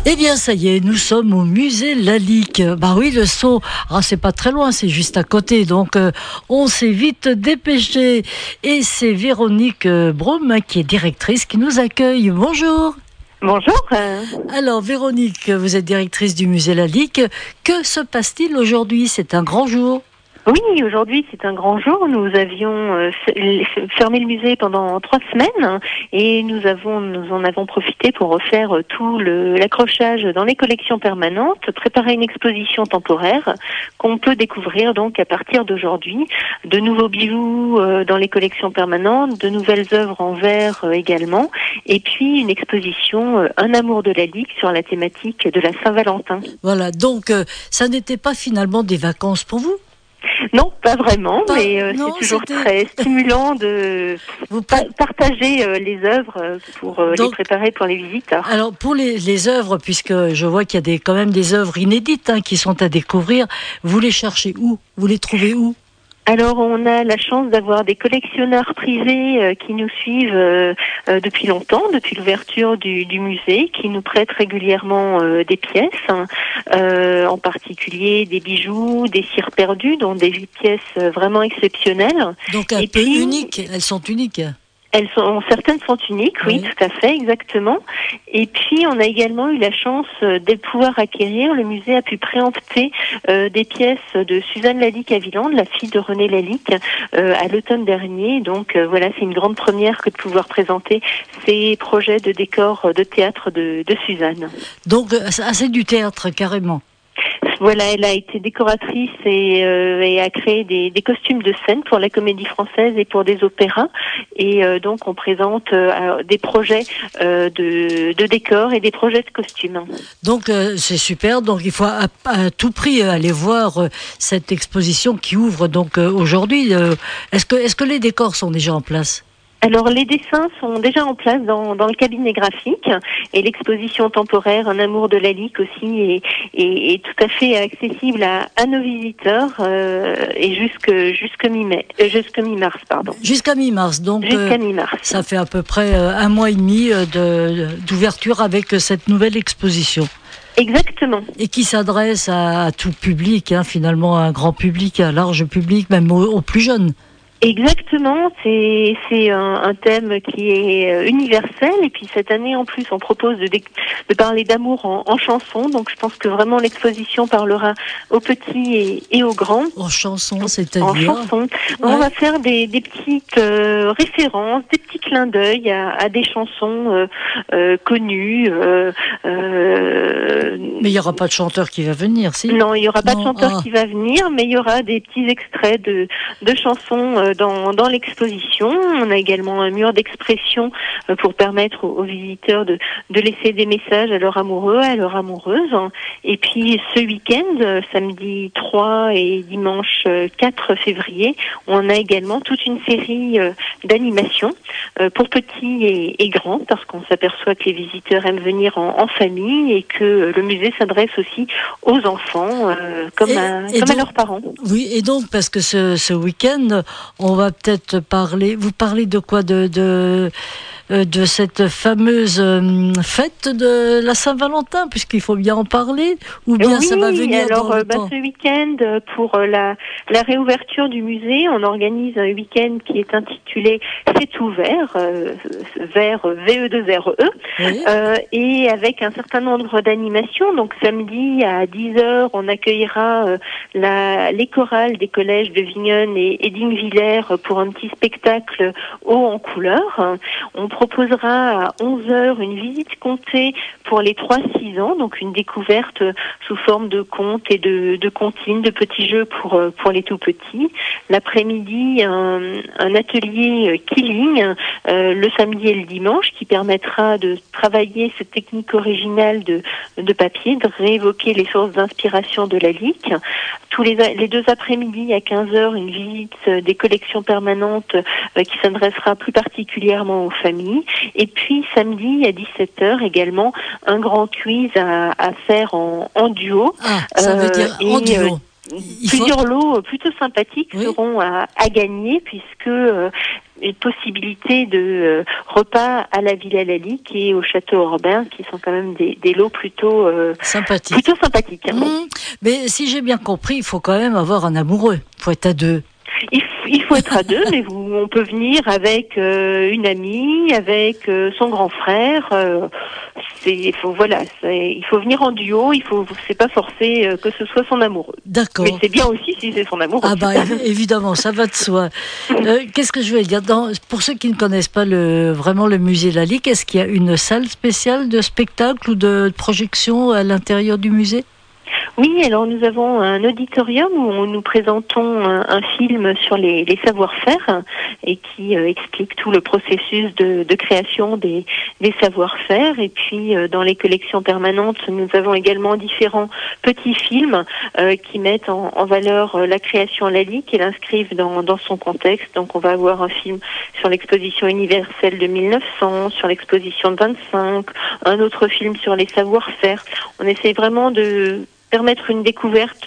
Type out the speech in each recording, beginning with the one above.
Eh bien, ça y est, nous sommes au musée Lalique. Bah oui, le saut, c'est pas très loin, c'est juste à côté. Donc, on s'est vite dépêché. Et c'est Véronique Brome, qui est directrice, qui nous accueille. Bonjour. Bonjour. Alors, Véronique, vous êtes directrice du musée Lalique. Que se passe-t-il aujourd'hui? C'est un grand jour. Oui, aujourd'hui c'est un grand jour. Nous avions fermé le musée pendant 3 semaines et nous en avons profité pour refaire tout l'accrochage dans les collections permanentes, préparer une exposition temporaire qu'on peut découvrir donc à partir d'aujourd'hui. De nouveaux bijoux dans les collections permanentes, de nouvelles œuvres en verre également, et puis une exposition Un amour de Lalique sur la thématique de la Saint-Valentin. Voilà, donc ça n'était pas finalement des vacances pour vous? Non, pas vraiment, mais non, c'est toujours c'était très stimulant de partager les œuvres pour les préparer pour les visiteurs. Alors, pour les œuvres, puisque je vois qu'il y a quand même des œuvres inédites qui sont à découvrir, vous les cherchez où? Vous les trouvez où? Alors, on a la chance d'avoir des collectionneurs privés qui nous suivent depuis longtemps, depuis l'ouverture du musée, qui nous prêtent régulièrement des pièces, en particulier des bijoux, des cires perdues, dont des pièces vraiment exceptionnelles. Donc un peu uniques, elles sont uniques. Certaines sont uniques, oui, tout à fait, exactement. Et puis, on a également eu la chance de pouvoir acquérir. Le musée a pu préempter des pièces de Suzanne Lalique à Villande, la fille de René Lalique, à l'automne dernier. Donc, voilà, c'est une grande première que de pouvoir présenter ces projets de décor de théâtre de Suzanne. Donc, c'est du théâtre, carrément. Voilà, elle a été décoratrice et a créé des costumes de scène pour la Comédie Française et pour des opéras. Et donc, on présente des projets de décors et des projets de costumes. Donc, c'est super. Donc, il faut à tout prix aller voir cette exposition qui ouvre donc aujourd'hui. Est-ce que les décors sont déjà en place ? Alors, les dessins sont déjà en place dans le cabinet graphique et l'exposition temporaire Un amour de Lalique aussi est tout à fait accessible à nos visiteurs et jusqu'à mi-mars, pardon. Jusqu'à mi-mars, donc jusqu'à mi-mars. Ça fait à peu près un mois et demi d'ouverture avec cette nouvelle exposition. Exactement. Et qui s'adresse à tout public, finalement, à un grand public, à un large public, même aux plus jeunes. Exactement, c'est un thème qui est universel et puis cette année en plus on propose de parler d'amour en chanson, donc je pense que vraiment l'exposition parlera aux petits et aux grands. En chanson, c'est-à-dire? En chanson. Ouais. On va faire des petites références, des petits clins d'œil à des chansons connues. Mais il n'y aura pas de chanteur qui va venir, si? Non, il n'y aura pas de chanteur qui va venir, mais il y aura des petits extraits de chansons dans l'exposition. On a également un mur d'expression pour permettre aux visiteurs de laisser des messages à leur amoureux, à leur amoureuse. Et puis ce week-end, samedi 3 et dimanche 4 février, on a également toute une série d'animations pour petits et grands, parce qu'on s'aperçoit que les visiteurs aiment venir en famille et que le musée s'adresse aussi aux enfants comme à leurs parents. Oui, et donc parce que ce week-end, on va peut-être parler. Vous parlez de quoi? De cette fameuse fête de la Saint-Valentin, puisqu'il faut bien en parler, ou bien ça va venir dans le temps? Ce week-end, pour la réouverture du musée, on organise un week-end qui est intitulé C'est ouvert, vers VE2RE, oui. Et avec un certain nombre d'animations. Donc samedi à 10h, on accueillera les chorales des collèges de Vignonne et d'Ingvillers pour un petit spectacle haut en couleur. On proposera à 11h une visite comptée pour les 3-6 ans, donc une découverte sous forme de contes et de comptines, de petits jeux pour les tout petits. L'après-midi, un atelier killing le samedi et le dimanche qui permettra de travailler cette technique originale de papier, de réévoquer les sources d'inspiration de Lalique. Les 2 après-midi à 15h, une visite des collections permanentes qui s'adressera plus particulièrement aux familles. Et puis samedi à 17h également un grand quiz à faire en duo. Ça veut dire en duo. Plusieurs lots plutôt sympathiques seront à gagner puisque une possibilité de repas à la Villa Lalique et au Château Orbin, qui sont quand même des lots plutôt sympathiques. Plutôt sympathiques. Mais si j'ai bien compris, il faut quand même avoir un amoureux. Il faut être à deux. Il faut être à deux, mais on peut venir avec une amie, avec son grand frère. Il faut venir en duo. C'est pas forcé que ce soit son amoureux. D'accord. Mais c'est bien aussi si c'est son amoureux. Ah bah évidemment, ça va de soi. Qu'est-ce que je voulais dire pour ceux qui ne connaissent pas vraiment le musée Lalique, est-ce qu'il y a une salle spéciale de spectacle ou de projection à l'intérieur du musée ? Oui, alors nous avons un auditorium où nous présentons un film sur les savoir-faire et qui explique tout le processus de création des savoir-faire. Et puis dans les collections permanentes, nous avons également différents petits films qui mettent en valeur la création Lalique et l'inscrivent dans son contexte. Donc on va avoir un film sur l'exposition universelle de 1900, sur l'exposition de 25, un autre film sur les savoir-faire. On essaie vraiment de permettre une découverte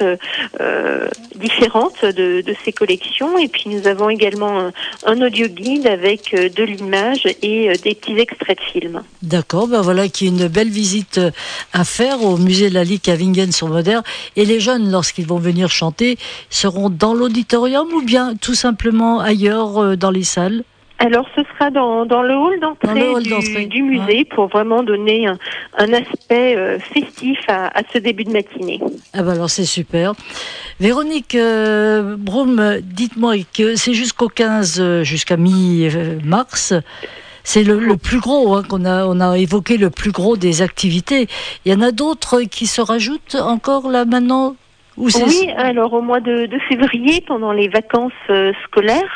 différente de ces collections. Et puis nous avons également un audio guide avec de l'image et des petits extraits de films. D'accord, ben voilà qui est une belle visite à faire au musée Lalique à Vingen-sur-Moder. Et les jeunes, lorsqu'ils vont venir chanter, seront dans l'auditorium ou bien tout simplement ailleurs dans les salles ? Alors, ce sera dans le hall d'entrée du musée pour vraiment donner un aspect festif à ce début de matinée. Ah ben alors, c'est super. Véronique Braum, dites-moi que c'est jusqu'au 15, jusqu'à mi-mars. C'est le plus gros, on a évoqué le plus gros des activités. Il y en a d'autres qui se rajoutent encore là maintenant ? Oui, alors au mois de février, pendant les vacances scolaires,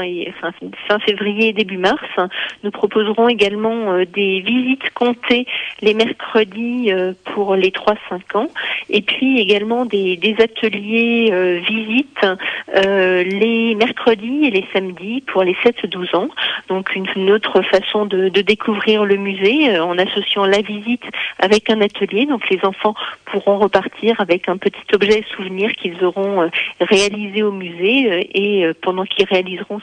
fin février, début mars, nous proposerons également des visites comptées les mercredis pour les 3-5 ans, et puis également des ateliers visites les mercredis et les samedis pour les 7-12 ans. Donc une autre façon de découvrir le musée en associant la visite avec un atelier. Donc les enfants pourront repartir avec un petit objet souvenir qu'ils auront réalisé au musée et pendant qu'ils réaliseront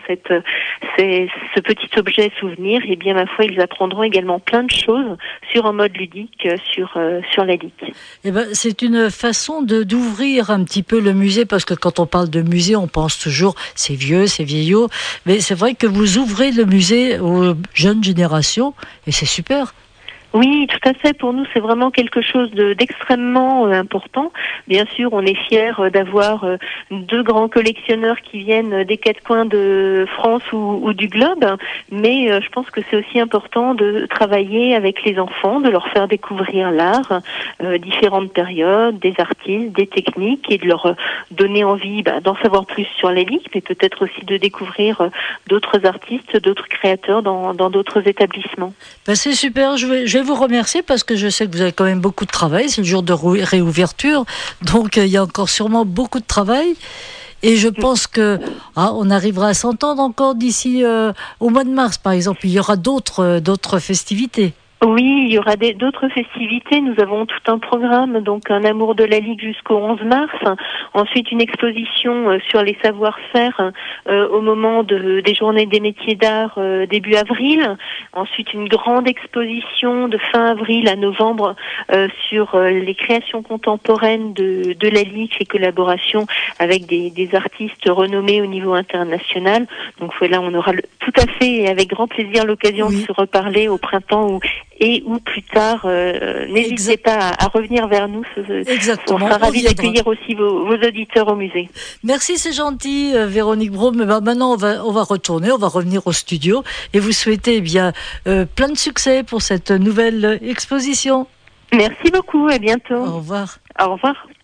ce petit objet souvenir, et bien ma foi ils apprendront également plein de choses sur un mode ludique sur Lalique. Eh ben c'est une façon d'ouvrir un petit peu le musée, parce que quand on parle de musée on pense toujours c'est vieux, c'est vieillot, mais c'est vrai que vous ouvrez le musée aux jeunes générations et c'est super. Oui, tout à fait. Pour nous, c'est vraiment quelque chose d'extrêmement important. Bien sûr, on est fiers d'avoir deux grands collectionneurs qui viennent des quatre coins de France ou du globe, mais je pense que c'est aussi important de travailler avec les enfants, de leur faire découvrir l'art, différentes périodes, des artistes, des techniques, et de leur donner envie d'en savoir plus sur Lalique, mais peut-être aussi de découvrir d'autres artistes, d'autres créateurs dans d'autres établissements. C'est super. Je vais vous remercier parce que je sais que vous avez quand même beaucoup de travail. C'est le jour de réouverture, donc il y a encore sûrement beaucoup de travail. Et je pense que on arrivera à s'entendre encore d'ici au mois de mars, par exemple. Il y aura d'autres festivités. Oui, il y aura d'autres festivités. Nous avons tout un programme, donc un amour de Lalique jusqu'au 11 mars. Ensuite, une exposition sur les savoir-faire au moment des journées des métiers d'art début avril. Ensuite, une grande exposition de fin avril à novembre sur les créations contemporaines de Lalique, les collaborations avec des artistes renommés au niveau international. Donc voilà, on aura tout à fait et avec grand plaisir l'occasion de se reparler au printemps ou plus tard, n'hésitez pas à revenir vers nous. Exactement. On sera ravis d'accueillir aussi vos auditeurs au musée. Merci, c'est gentil, Véronique Braum. Maintenant, on va retourner, on va revenir au studio et vous souhaiter plein de succès pour cette nouvelle exposition. Merci beaucoup, à bientôt. Au revoir. Au revoir.